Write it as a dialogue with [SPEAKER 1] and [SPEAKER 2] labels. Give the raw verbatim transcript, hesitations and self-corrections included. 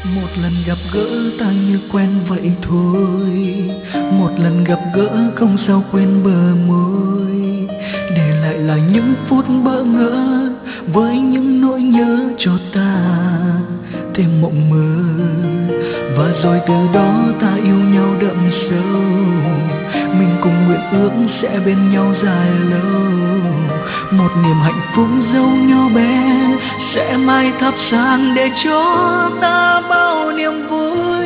[SPEAKER 1] Một lần gặp gỡ ta như quen vậy thôi, một lần gặp gỡ không sao quên bờ môi, để lại là những phút bỡ ngỡ với những nỗi nhớ cho ta thêm mộng mơ. Và rồi từ đó ta yêu nhau đậm sâu, mình cùng nguyện ước sẽ bên nhau dài lâu. Một niềm hạnh phúc dấu nhỏ bé sẽ mãi thắp sáng để cho ta bao niềm vui.